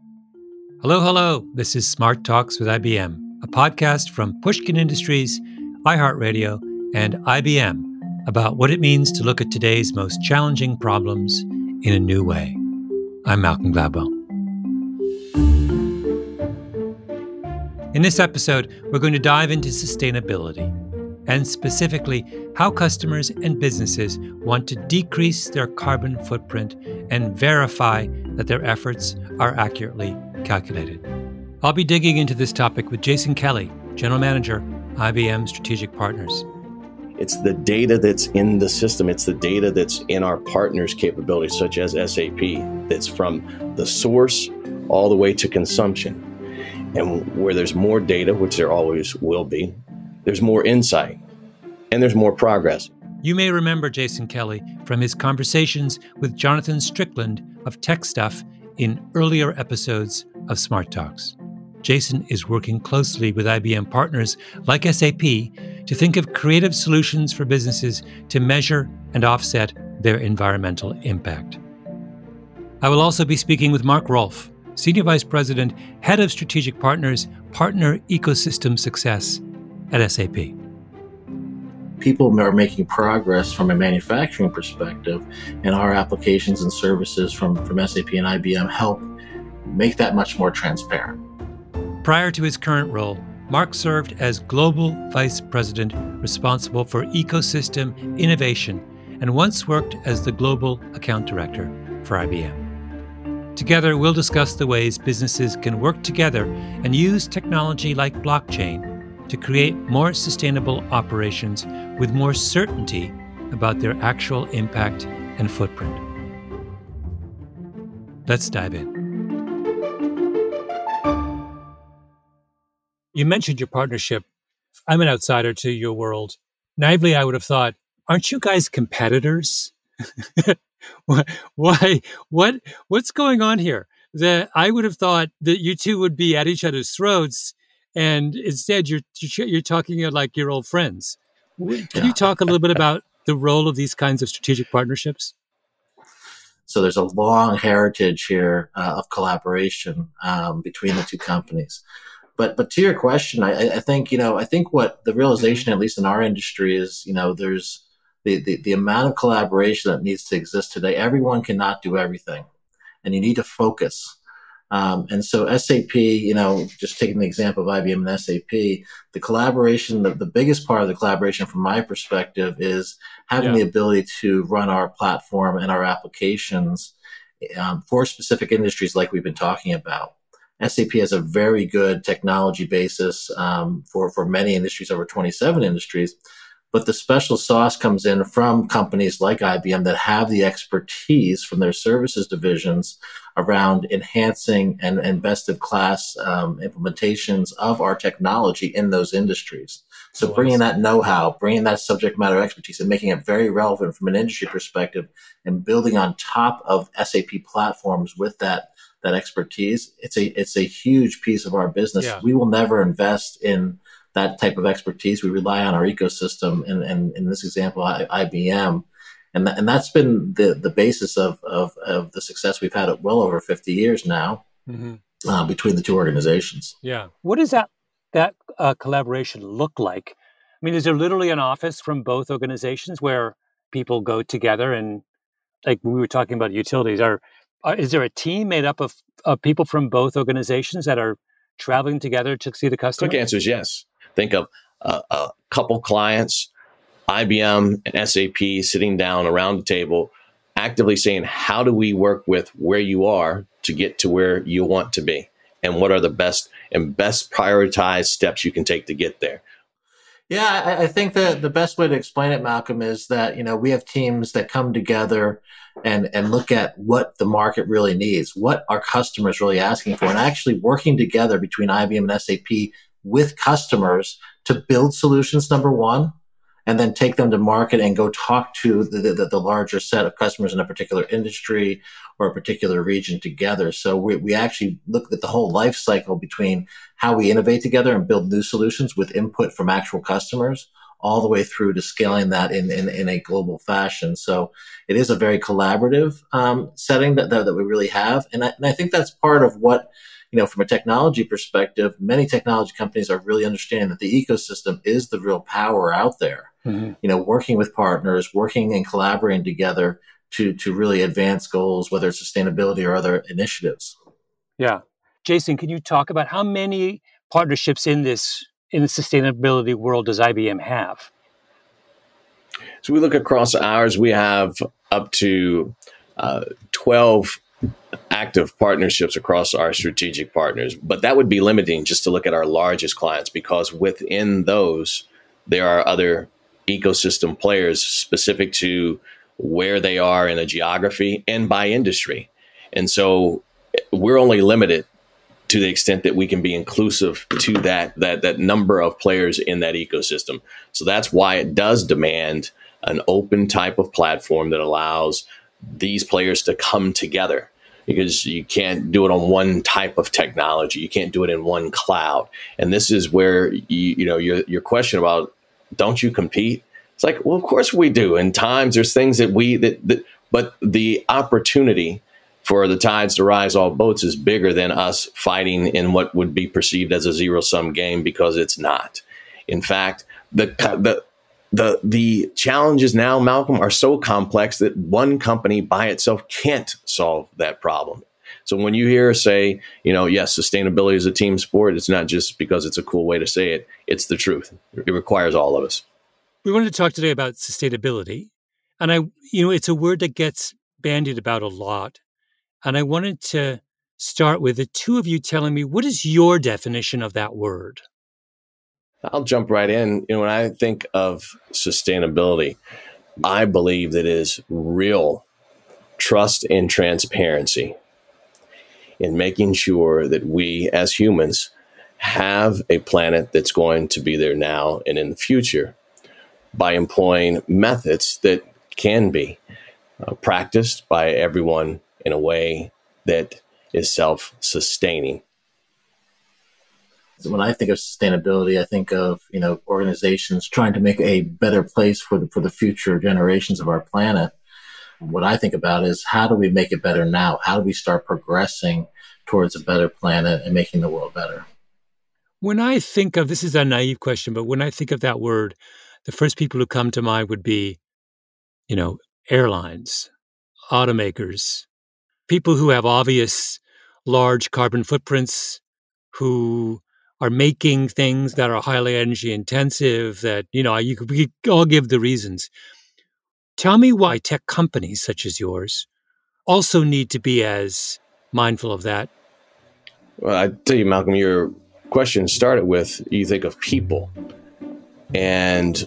Hello, hello. This is Smart Talks with IBM, a podcast from Pushkin Industries, iHeartRadio, and IBM about what it means to look at today's most challenging problems in a new way. I'm Malcolm Gladwell. In this episode, we're going to dive into sustainability, and specifically how customers and businesses want to decrease their carbon footprint and verify that their efforts are accurately calculated. I'll be digging into this topic with Jason Kelly, General Manager, IBM Strategic Partners. It's the data that's in the system. It's the data that's in our partners' capabilities, such as SAP, that's from the source all the way to consumption. And where there's more data, which there always will be, there's more insight and there's more progress. You may remember Jason Kelly from his conversations with Jonathan Strickland of TechStuff in earlier episodes of Smart Talks. Jason is working closely with IBM partners like SAP to think of creative solutions for businesses to measure and offset their environmental impact. I will also be speaking with Mark Rolfe, Senior Vice President, Head of Strategic Partners, Partner Ecosystem Success at SAP. People are making progress from a manufacturing perspective, and our applications and services from SAP and IBM help make that much more transparent. Prior to his current role, Mark served as Global Vice President responsible for ecosystem innovation and once worked as the Global Account Director for IBM. Together, we'll discuss the ways businesses can work together and use technology like blockchain to create more sustainable operations with more certainty about their actual impact and footprint. Let's dive in. You mentioned your partnership. I'm an outsider to your world. Naively, I would have thought, aren't you guys competitors? Why? What's going on here? I would have thought that you two would be at each other's throats, and instead you're talking like your old friends. Can you talk a little bit about the role of these kinds of strategic partnerships? So there's a long heritage here of collaboration between the two companies. But to your question, I think what the realization, at least in our industry, is there's the amount of collaboration that needs to exist today. Everyone cannot do everything, and you need to focus. And so SAP, just taking the example of IBM and SAP, the collaboration, the biggest part of the collaboration from my perspective is having the ability to run our platform and our applications for specific industries like we've been talking about. SAP has a very good technology basis for many industries, over 27 industries. But the special sauce comes in from companies like IBM that have the expertise from their services divisions around enhancing and best-of-class implementations of our technology in those industries. So bringing that know-how, bringing that subject matter expertise, and making it very relevant from an industry perspective, and building on top of SAP platforms with that expertise, it's a huge piece of our business. Yeah. We will never invest in that type of expertise. We rely on our ecosystem, and in this example, IBM, and that's been the basis of the success we've had at well over 50 years now between the two organizations. Yeah, what does that collaboration look like? I mean, is there literally an office from both organizations where people go together, and like we were talking about utilities, is there a team made up of people from both organizations that are traveling together to see the customer? Quick answer is yes. Think of a couple clients, IBM and SAP sitting down around the table, actively saying, how do we work with where you are to get to where you want to be? And what are the best prioritized steps you can take to get there? Yeah, I think that the best way to explain it, Malcolm, is that, we have teams that come together and look at what the market really needs, what our customers really asking for, and actually working together between IBM and SAP with customers to build solutions, number one, and then take them to market and go talk to the larger set of customers in a particular industry or a particular region together. So we actually look at the whole life cycle between how we innovate together and build new solutions with input from actual customers, all the way through to scaling that in a global fashion. So it is a very collaborative setting that we really have. And I think that's part of what, from a technology perspective, many technology companies are really understanding that the ecosystem is the real power out there. Mm-hmm. Working with partners, working and collaborating together to really advance goals, whether it's sustainability or other initiatives. Yeah. Jason, can you talk about how many partnerships in the sustainability world does IBM have? So we look across ours, we have up to 12 active partnerships across our strategic partners, but that would be limiting just to look at our largest clients, because within those, there are other ecosystem players specific to where they are in a geography and by industry. And so we're only limited to the extent that we can be inclusive to that number of players in that ecosystem. So that's why it does demand an open type of platform that allows these players to come together, because you can't do it on one type of technology. You can't do it in one cloud. And this is where your question about, don't you compete? It's like, well, of course we do. In times there's things but the opportunity for the tides to rise all boats is bigger than us fighting in what would be perceived as a zero-sum game, because it's not. In fact, the challenges now, Malcolm, are so complex that one company by itself can't solve that problem. So when you hear us say, yes, sustainability is a team sport, it's not just because it's a cool way to say it. It's the truth. It requires all of us. We wanted to talk today about sustainability. And it's a word that gets bandied about a lot. And I wanted to start with the two of you telling me, what is your definition of that word? I'll jump right in. When I think of sustainability, I believe that it is real trust and transparency in making sure that we as humans have a planet that's going to be there now and in the future, by employing methods that can be practiced by everyone in a way that is self-sustaining. When I think of sustainability, I think of organizations trying to make a better place for the future generations of our planet. What I think about is, how do we make it better now? How do we start progressing towards a better planet and making the world better? When I think of, this is a naive question, but when I think of that word, the first people who come to mind would be, airlines, automakers, people who have obvious large carbon footprints, who are making things that are highly energy intensive, that, we could all give the reasons. Tell me why tech companies such as yours also need to be as mindful of that. Well, I tell you, Malcolm, your question started with, you think of people, and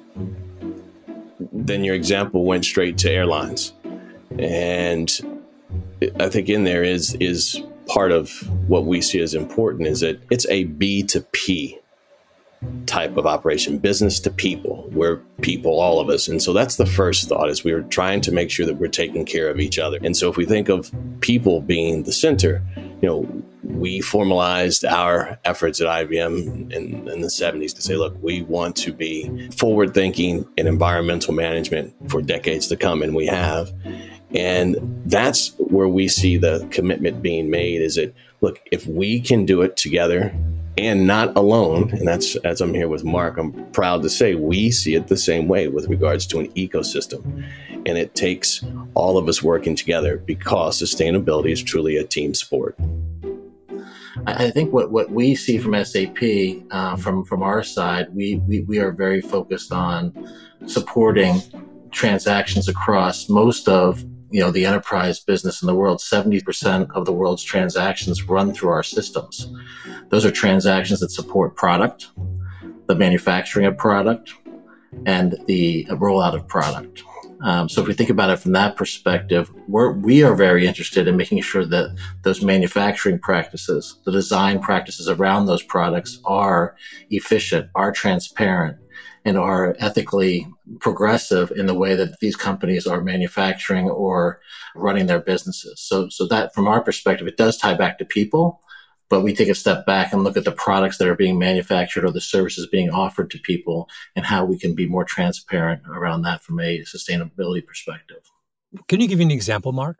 then your example went straight to airlines. And I think in there is part of what we see as important, is that it's a B2P type of operation, business to people. We're people, all of us. And so that's the first thought, is we were trying to make sure that we're taking care of each other. And so if we think of people being the center, we formalized our efforts at IBM in the 70s to say, look, we want to be forward thinking in environmental management for decades to come. And we have. And that's where we see the commitment being made, is that, look, if we can do it together and not alone, and that's, as I'm here with Mark, I'm proud to say we see it the same way with regards to an ecosystem. And it takes all of us working together, because sustainability is truly a team sport. I think what we see from SAP, from our side, we are very focused on supporting transactions across most of the enterprise business in the world. 70% of the world's transactions run through our systems. Those are transactions that support product, the manufacturing of product, and the rollout of product. So if we think about it from that perspective, we are very interested in making sure that those manufacturing practices, the design practices around those products, are efficient, are transparent, and are ethically progressive in the way that these companies are manufacturing or running their businesses. So that, from our perspective, it does tie back to people, but we take a step back and look at the products that are being manufactured or the services being offered to people and how we can be more transparent around that from a sustainability perspective. Can you give me an example, Mark,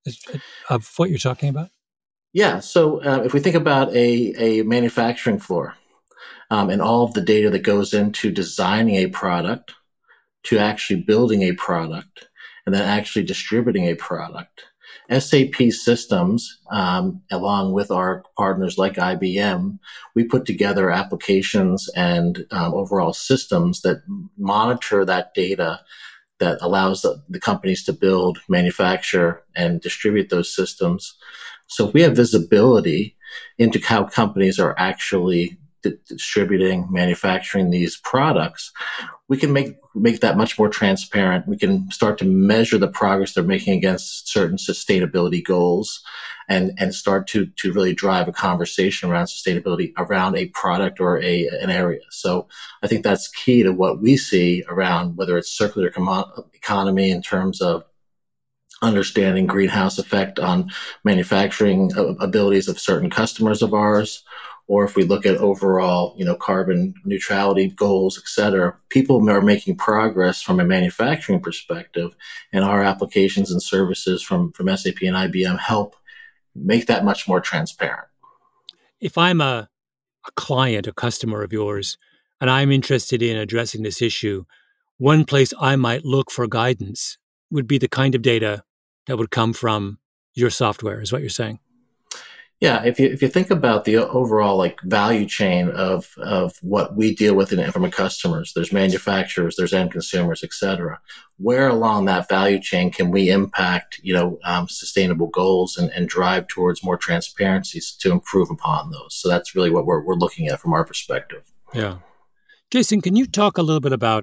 of what you're talking about? Yeah. So if we think about a manufacturing floor and all of the data that goes into designing a product to actually building a product and then actually distributing a product, SAP systems, along with our partners like IBM, we put together applications and overall systems that monitor that data that allows the companies to build, manufacture, and distribute those systems. So if we have visibility into how companies are actually distributing, manufacturing these products, we can make that much more transparent. We can start to measure the progress they're making against certain sustainability goals and start to really drive a conversation around sustainability around a product or an area. So I think that's key to what we see around whether it's circular economy in terms of understanding greenhouse effect on manufacturing abilities of certain customers of ours, or if we look at overall, carbon neutrality goals, et cetera, people are making progress from a manufacturing perspective, and our applications and services from SAP and IBM help make that much more transparent. If I'm a client, a customer of yours, and I'm interested in addressing this issue, one place I might look for guidance would be the kind of data that would come from your software, is what you're saying. Yeah, if you think about the overall value chain of what we deal with from a customers, there's manufacturers, there's end consumers, et cetera. Where along that value chain can we impact sustainable goals and drive towards more transparencies to improve upon those? So that's really what we're looking at from our perspective. Yeah, Jason, can you talk a little bit about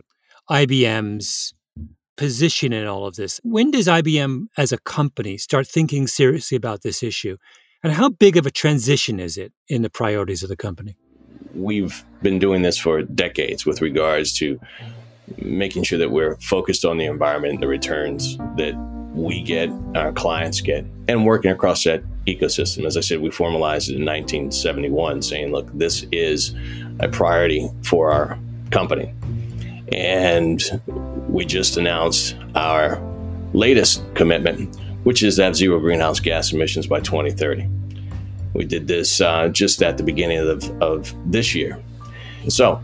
IBM's position in all of this? When does IBM as a company start thinking seriously about this issue? And how big of a transition is it in the priorities of the company? We've been doing this for decades with regards to making sure that we're focused on the environment and the returns that we get, our clients get, and working across that ecosystem. As I said, we formalized it in 1971 saying, look, this is a priority for our company. And we just announced our latest commitment, which is to have zero greenhouse gas emissions by 2030. We did this just at the beginning of this year. So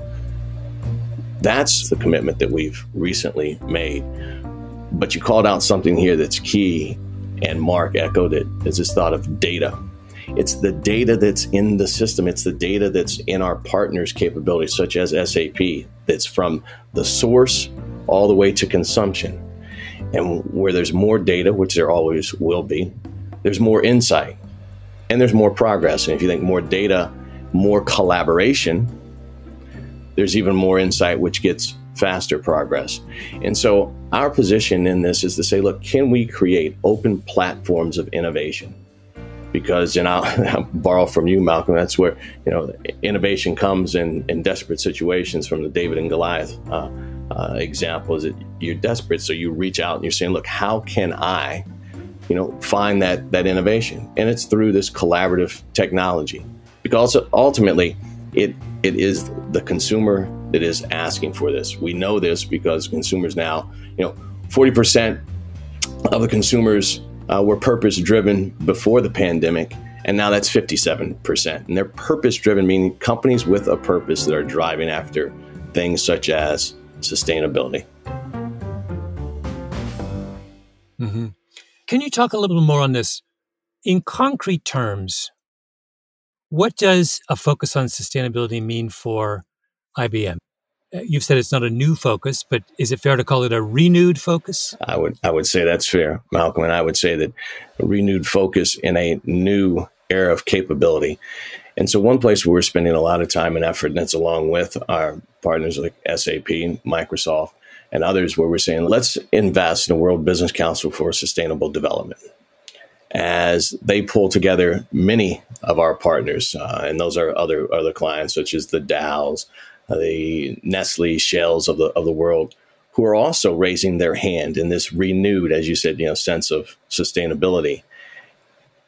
that's the commitment that we've recently made. But you called out something here that's key, and Mark echoed it, is this thought of data. It's the data that's in the system. It's the data that's in our partners' capabilities, such as SAP, that's from the source all the way to consumption. And where there's more data, which there always will be, there's more insight and there's more progress. And if you think more data, more collaboration, there's even more insight, which gets faster progress. And so our position in this is to say, look, can we create open platforms of innovation? Because, and I'll borrow from you, Malcolm, that's where, innovation comes in desperate situations. From the David and Goliath example, is that you're desperate, so you reach out and you're saying, look, how can I, find that innovation? And it's through this collaborative technology, because ultimately it is the consumer that is asking for this. We know this because consumers now, 40% of the consumers were purpose-driven before the pandemic, and now that's 57%. And they're purpose-driven, meaning companies with a purpose that are driving after things such as sustainability. Mm-hmm. Can you talk a little more on this? In concrete terms, what does a focus on sustainability mean for IBM? You've said it's not a new focus, but is it fair to call it a renewed focus? I would say that's fair, Malcolm, and I would say that a renewed focus in a new era of capability. And so one place where we're spending a lot of time and effort, and it's along with our partners like SAP, Microsoft, and others, where we're saying, let's invest in the World Business Council for Sustainable Development, as they pull together many of our partners, and those are other clients such as the Dows, the Nestle, Shells of the world, who are also raising their hand in this renewed, as you said, sense of sustainability.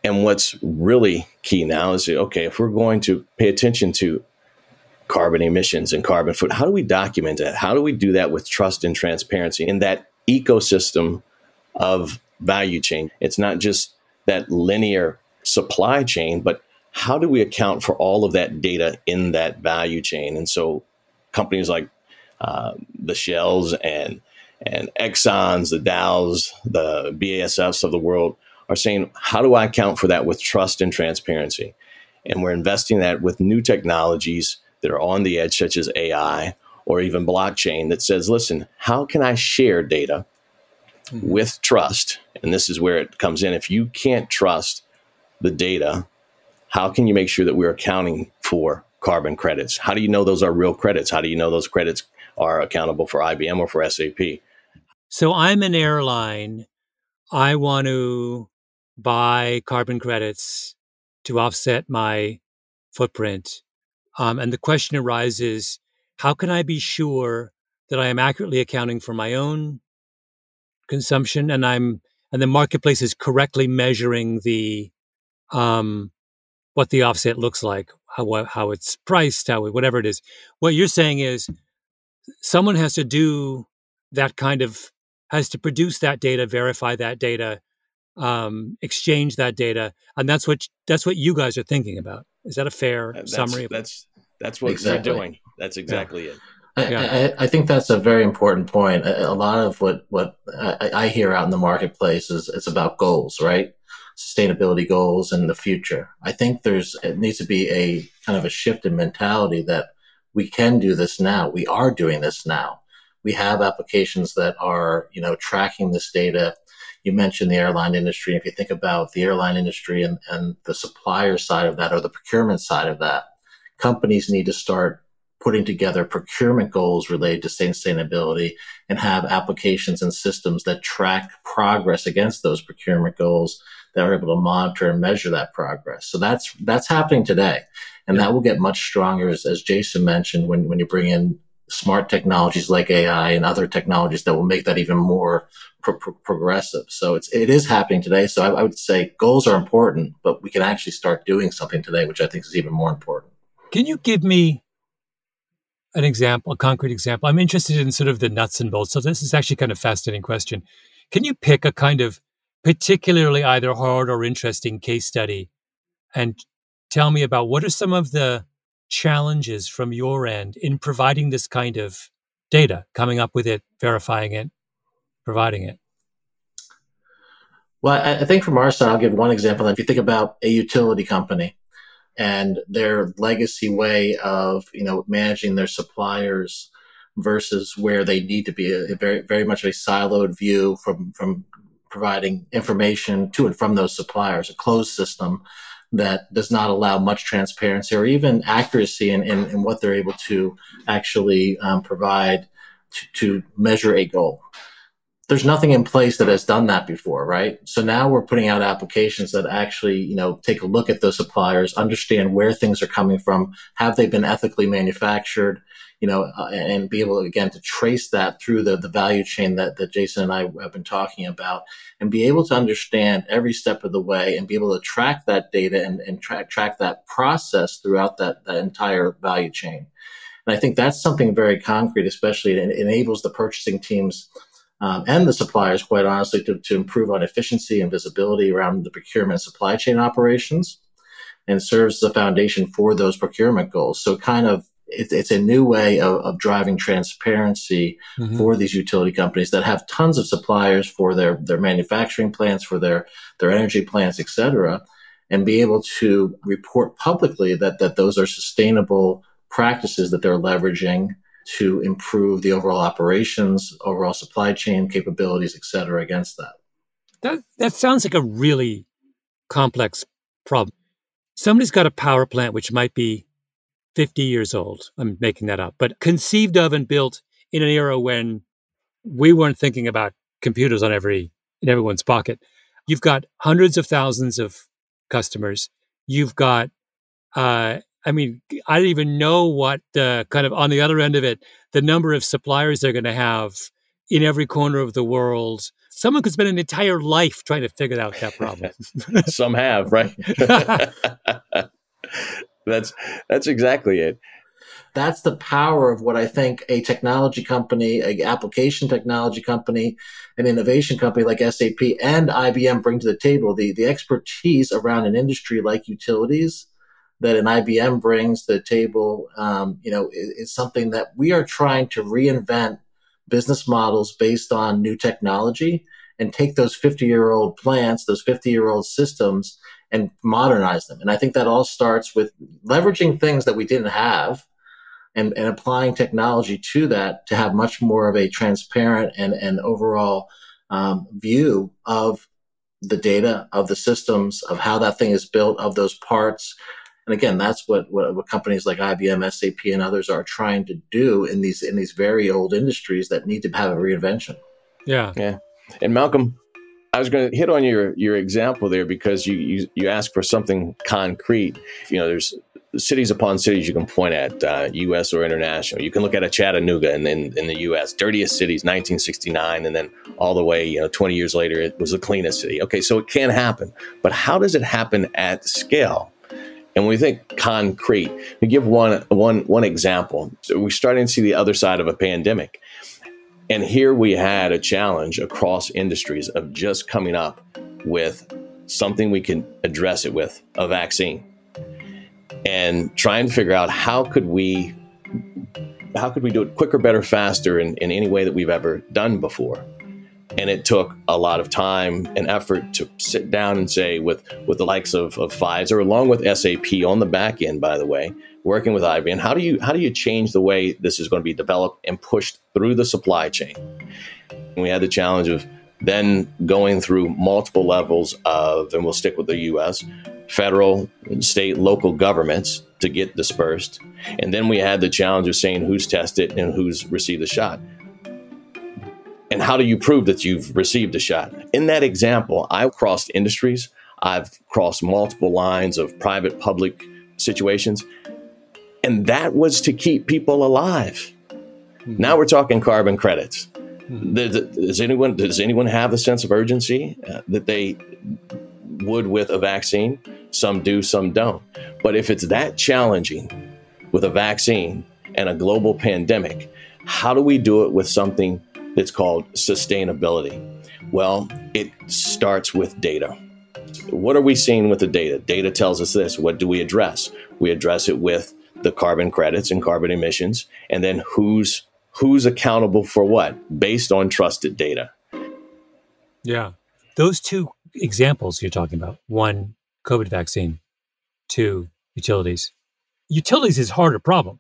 And what's really key now is, okay, if we're going to pay attention to carbon emissions and carbon footprint, how do we document that? How do we do that with trust and transparency in that ecosystem of value chain? It's not just that linear supply chain, but how do we account for all of that data in that value chain? And so companies like the Shells and Exxons, the Dows, the BASFs of the world are saying, how do I account for that with trust and transparency? And we're investing that with new technologies that are on the edge, such as AI or even blockchain, that says, listen, how can I share data with trust? And this is where it comes in. If you can't trust the data, how can you make sure that we're accounting for carbon credits? How do you know those are real credits? How do you know those credits are accountable for IBM or for SAP? So I'm an airline. I want to buy carbon credits to offset my footprint. And the question arises, how can I be sure that I am accurately accounting for my own consumption and the marketplace is correctly measuring the what the offset looks like, how it's priced, whatever it is. What you're saying is someone has to do that has to produce that data, verify that data, exchange that data, and that's what you guys are thinking about. Is that a fair summary? That's what Exactly. we're doing. That's exactly it. I think that's a very important point. A lot of what I hear out in the marketplace is it's about goals, right? Sustainability goals in the future. I think it needs to be a kind of a shift in mentality that we can do this now. We are doing this now. We have applications that are, tracking this data. You mentioned the airline industry. If you think about the airline industry and the supplier side of that or the procurement side of that, companies need to start putting together procurement goals related to sustainability and have applications and systems that track progress against those procurement goals that are able to monitor and measure that progress. So that's happening today. And that will get much stronger, as Jason mentioned, when you bring in smart technologies like AI and other technologies that will make that even more progressive. So it is happening today. So I would say goals are important, but we can actually start doing something today, which I think is even more important. Can you give me an example, a concrete example? I'm interested in sort of the nuts and bolts. So this is actually kind of a fascinating question. Can you pick a kind of particularly either hard or interesting case study and tell me about what are some of the challenges from your end in providing this kind of data, coming up with it, verifying it, providing it? Well, I think from our side, I'll give one example. If you think about a utility company and their legacy way of, managing their suppliers versus where they need to be, a very, very much a siloed view from providing information to and from those suppliers, a closed system that does not allow much transparency or even accuracy in what they're able to actually provide to measure a goal. There's nothing in place that has done that before, right? So now we're putting out applications that actually, take a look at those suppliers, understand where things are coming from, have they been ethically manufactured, and be able, again, to trace that through the value chain that Jason and I have been talking about, and be able to understand every step of the way and be able to track that data and track that process throughout that entire value chain. And I think that's something very concrete, especially it enables the purchasing teams and the suppliers, quite honestly, to improve on efficiency and visibility around the procurement supply chain operations, and serves as a foundation for those procurement goals. So it's a new way of driving transparency for these utility companies that have tons of suppliers for their manufacturing plants, for their energy plants, et cetera, and be able to report publicly that those are sustainable practices that they're leveraging to improve the overall operations, overall supply chain capabilities, et cetera, against that. That sounds like a really complex problem. Somebody's got a power plant which might be 50 years old. I'm making that up, but conceived of and built in an era when we weren't thinking about computers in everyone's pocket. You've got hundreds of thousands of customers. You've got I don't even know what kind of on the other end of it, the number of suppliers they're going to have in every corner of the world someone could spend an entire life trying to figure out that problem. Some have, right? That's exactly it. That's the power of what I think a technology company, an application technology company, an innovation company like SAP and IBM bring to the table. The expertise around an industry like utilities that an IBM brings to the table, is something that we are trying to reinvent business models based on new technology and take those 50-year-old plants, those 50-year-old systems, and modernize them. And I think that all starts with leveraging things that we didn't have and applying technology to that to have much more of a transparent and overall view of the data, of the systems, of how that thing is built, of those parts. And again, that's what companies like IBM, SAP, and others are trying to do in these very old industries that need to have a reinvention. Yeah. And Malcolm, I was going to hit on your example there because you asked for something concrete. There's cities upon cities you can point at, U.S. or international. You can look at a Chattanooga in the U.S., dirtiest cities, 1969, and then all the way, 20 years later, it was the cleanest city. Okay, so it can happen, but how does it happen at scale? And when we think concrete, we give one example. So we're starting to see the other side of a pandemic. And here we had a challenge across industries of just coming up with something we can address it with, a vaccine. And trying to figure out how could we do it quicker, better, faster in any way that we've ever done before. And it took a lot of time and effort to sit down and say with the likes of Pfizer, along with SAP on the back end, by the way, working with IBM, how do you change the way this is going to be developed and pushed through the supply chain? And we had the challenge of then going through multiple levels of, and we'll stick with the U.S., federal, state, local governments to get dispersed. And then we had the challenge of saying who's tested and who's received the shot. And how do you prove that you've received a shot? In that example, I've crossed industries. I've crossed multiple lines of private, public situations. And that was to keep people alive. Mm-hmm. Now we're talking carbon credits. Mm-hmm. Does anyone have the sense of urgency that they would with a vaccine? Some do, some don't. But if it's that challenging with a vaccine and a global pandemic, how do we do it with something that's called sustainability? Well, it starts with data. What are we seeing with the data? Data tells us this. What do we address? We address it with the carbon credits and carbon emissions, and then who's accountable for what, based on trusted data. Yeah. Those two examples you're talking about, one, COVID vaccine, two, utilities. Utilities is a harder problem.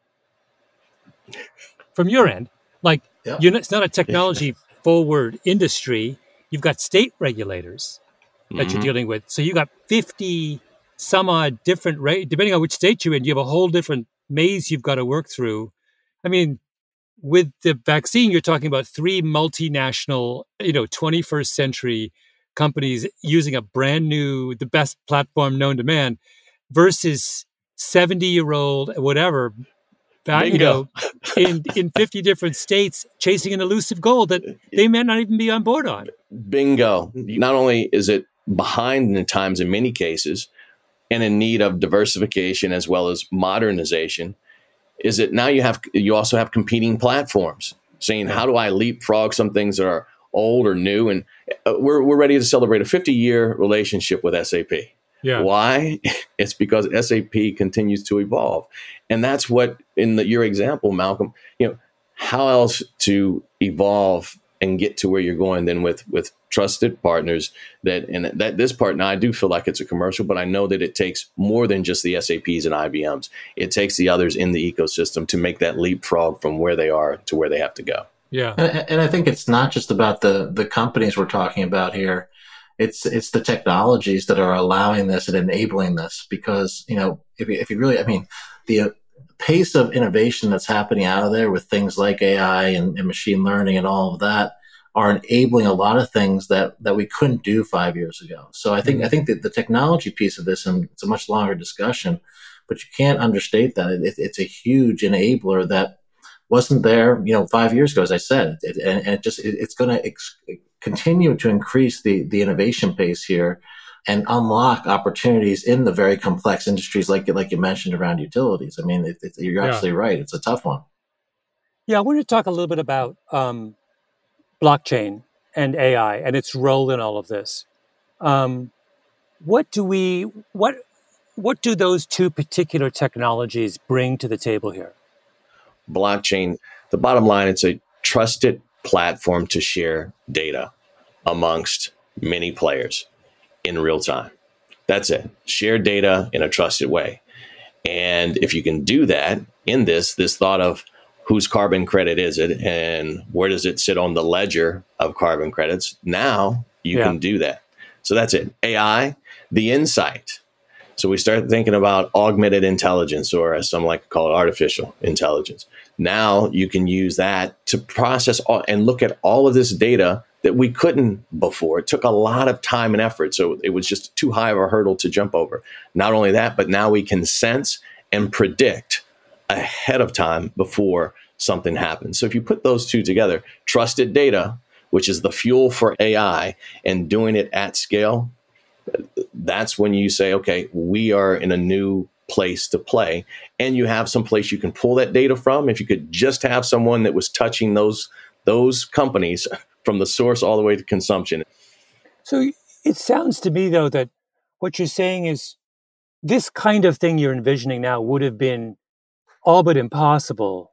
From your end, it's not a technology forward industry. You've got state regulators that you're dealing with. So you got 50 some odd different, depending on which state you're in, you have a whole different maze you've got to work through. I mean, with the vaccine, you're talking about three multinational, 21st century companies using a brand new, the best platform known to man versus 70-year-old, whatever, in 50 different states chasing an elusive goal that they may not even be on board on. Bingo. Not only is it behind in times in many cases and in need of diversification as well as modernization, is it now you also have competing platforms saying, how do I leapfrog some things that are old or new? And we're ready to celebrate a 50-year relationship with SAP. Yeah. Why? It's because SAP continues to evolve. And that's what, in your example, Malcolm, how else to evolve and get to where you're going than with trusted partners that this part, now I do feel like it's a commercial, but I know that it takes more than just the SAPs and IBMs. It takes the others in the ecosystem to make that leapfrog from where they are to where they have to go. Yeah. And I think it's not just about the companies we're talking about here. It's the technologies that are allowing this and enabling this, because, if you really, the pace of innovation that's happening out of there with things like AI and machine learning and all of that are enabling a lot of things that we couldn't do 5 years ago. So I think that the technology piece of this, and it's a much longer discussion, but you can't understate that. It's a huge enabler that wasn't there, 5 years ago, as I said, it's going to continue to increase the innovation pace here and unlock opportunities in the very complex industries like you mentioned around utilities. I mean, you're absolutely right. It's a tough one. Yeah, I want to talk a little bit about blockchain and AI and its role in all of this. What do those two particular technologies bring to the table here? Blockchain, the bottom line, it's a trusted platform to share data amongst many players in real time. That's it. Share data in a trusted way. And if you can do that in this thought of whose carbon credit is it and where does it sit on the ledger of carbon credits, now you can do that. So that's it. AI, the insight. So we start thinking about augmented intelligence, or as some like to call it, artificial intelligence. Now you can use that to process and look at all of this data that we couldn't before. It took a lot of time and effort. So it was just too high of a hurdle to jump over. Not only that, but now we can sense and predict ahead of time before something happens. So if you put those two together, trusted data, which is the fuel for AI, and doing it at scale, that's when you say, okay, we are in a new place to play. And you have some place you can pull that data from. If you could just have someone that was touching those companies from the source all the way to consumption. So it sounds to me, though, that what you're saying is this kind of thing you're envisioning now would have been all but impossible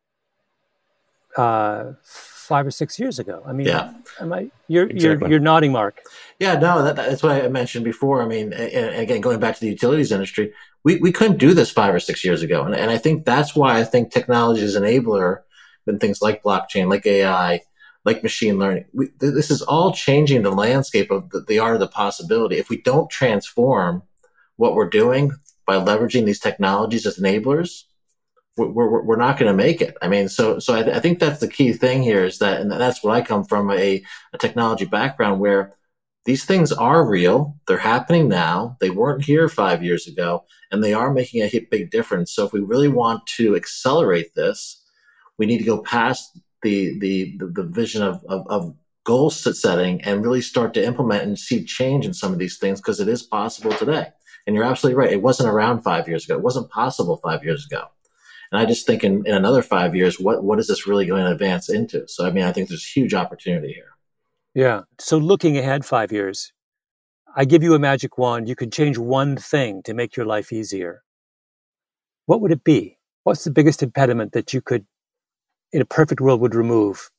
5 or 6 years ago. I mean, you're nodding, Mark. Yeah, no, that's what I mentioned before. I mean, and again, going back to the utilities industry, we couldn't do this 5 or 6 years ago. And I think that's why I think technology is an enabler in things like blockchain, like AI, like machine learning. This is all changing the landscape of the art of the possibility. If we don't transform what we're doing by leveraging these technologies as enablers, we're not going to make it. I mean, so I think that's the key thing here is that, and that's what I come from a technology background where these things are real. They're happening now. They weren't here 5 years ago, and they are making a big difference. So if we really want to accelerate this, we need to go past the vision of goal setting and really start to implement and see change in some of these things because it is possible today. And you're absolutely right. It wasn't around 5 years ago. It wasn't possible 5 years ago. And I just think in another 5 years, what is this really going to advance into? So, I mean, I think there's huge opportunity here. Yeah. So looking ahead 5 years, I give you a magic wand. You could change one thing to make your life easier. What would it be? What's the biggest impediment that you could, in a perfect world, would remove?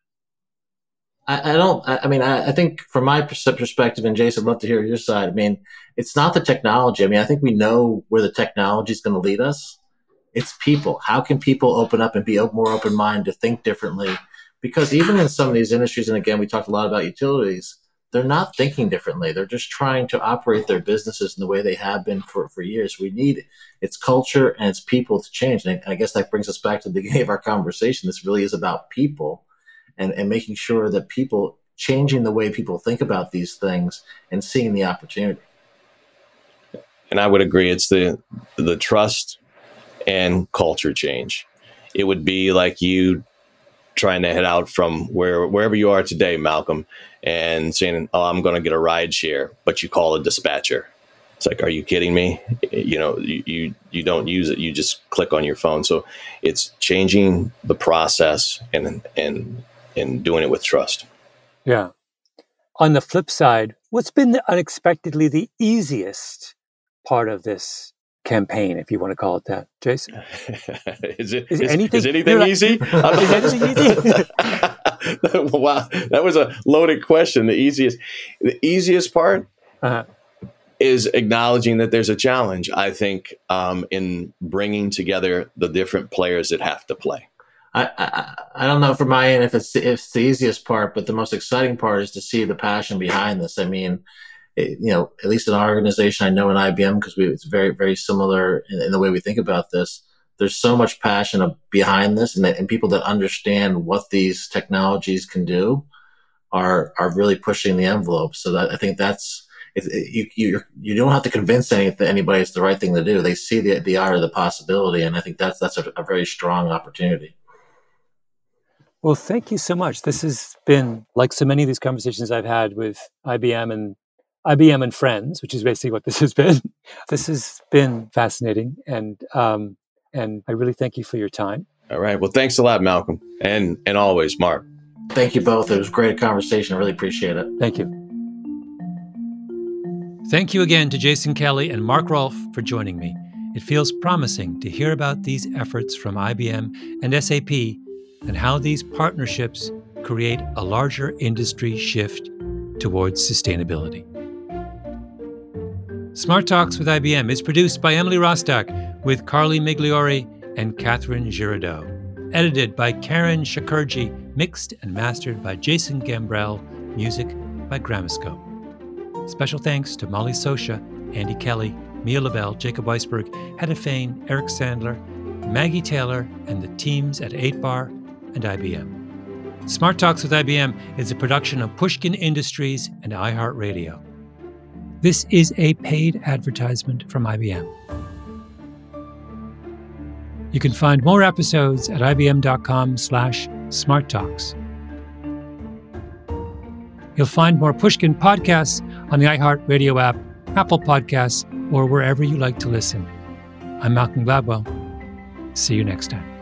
I think from my perspective, and Jason, I'd love to hear your side. I mean, it's not the technology. I mean, I think we know where the technology is going to lead us. It's people. How can people open up and be more open-minded to think differently? Because even in some of these industries, and again, we talked a lot about utilities, they're not thinking differently. They're just trying to operate their businesses in the way they have been for years. We need its culture and its people to change. And I guess that brings us back to the beginning of our conversation. This really is about people and making sure that people changing the way people think about these things and seeing the opportunity. And I would agree. It's the trust and culture change. It would be like you trying to head out from wherever you are today, Malcolm, and saying, "Oh, I'm going to get a ride share," but you call a dispatcher. It's like, are you kidding me? You don't use it. You just click on your phone. So it's changing the process and doing it with trust. Yeah. On the flip side, what's been unexpectedly the easiest part of this campaign, if you want to call it that, Jason? Is anything easy? Is anything easy? Wow, that was a loaded question. The easiest part is acknowledging that there's a challenge. I think in bringing together the different players that have to play. I don't know from my end if it's the easiest part, but the most exciting part is to see the passion behind this. I mean, at least in our organization, I know in IBM, because it's very, very similar in the way we think about this. There's so much passion behind this, and people that understand what these technologies can do are really pushing the envelope. So that I think that's you don't have to convince anybody it's the right thing to do. They see the art of the possibility, and I think that's a very strong opportunity. Well, thank you so much. This has been, like so many of these conversations I've had with IBM and friends, which is basically what this has been. This has been fascinating, and I really thank you for your time. All right. Well, thanks a lot, Malcolm, and always, Mark. Thank you both. It was a great conversation. I really appreciate it. Thank you. Thank you again to Jason Kelly and Mark Rolfe for joining me. It feels promising to hear about these efforts from IBM and SAP and how these partnerships create a larger industry shift towards sustainability. Smart Talks with IBM is produced by Emily Rostock with Carly Migliori and Catherine Giraudot. Edited by Karen Shakurji, mixed and mastered by Jason Gambrell, music by Gramoscope. Special thanks to Molly Sosha, Andy Kelly, Mia Lavelle, Jacob Weisberg, Hedda Fain, Eric Sandler, Maggie Taylor, and the teams at 8Bar and IBM. Smart Talks with IBM is a production of Pushkin Industries and iHeartRadio. This is a paid advertisement from IBM. You can find more episodes at ibm.com/smarttalks. You'll find more Pushkin podcasts on the iHeartRadio app, Apple Podcasts, or wherever you like to listen. I'm Malcolm Gladwell. See you next time.